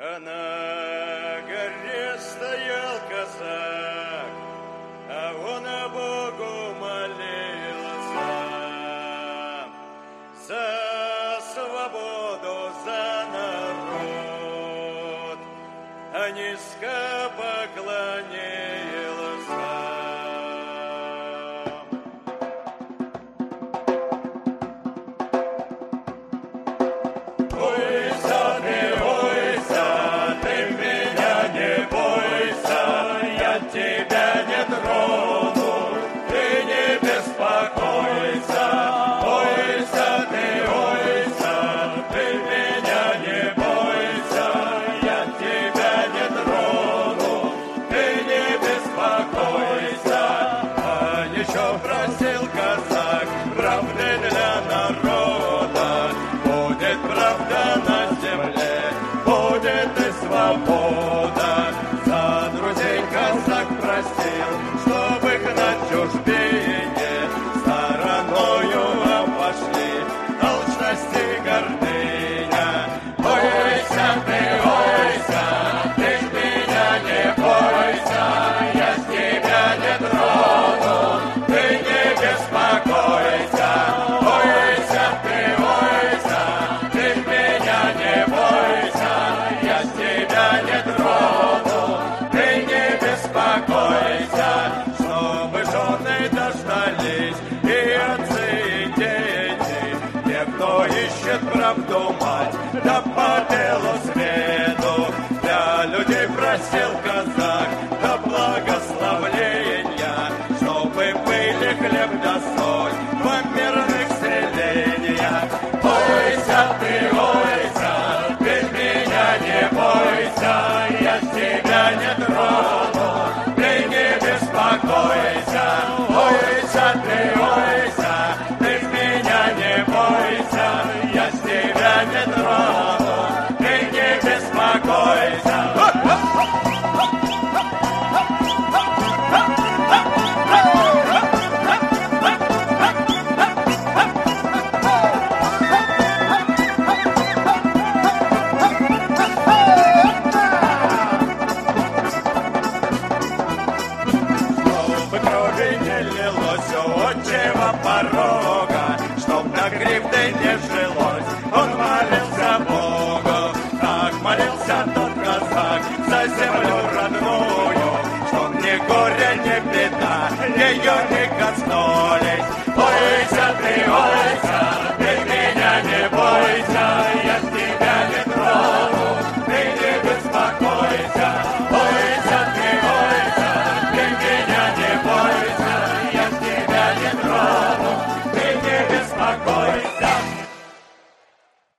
А на горе стоял казак, а он о Богу молился за свободу, за народ, а низко поклонился. Просил казак правды для народа, будет правда на земле, будет и свобода. За друзей казак просил, чтобы их на чужбине стороною обошли алчность и гордыня. Бойся ты ж меня не бойся, я с тебя не трону. Правду мать, да по белу свету для людей просил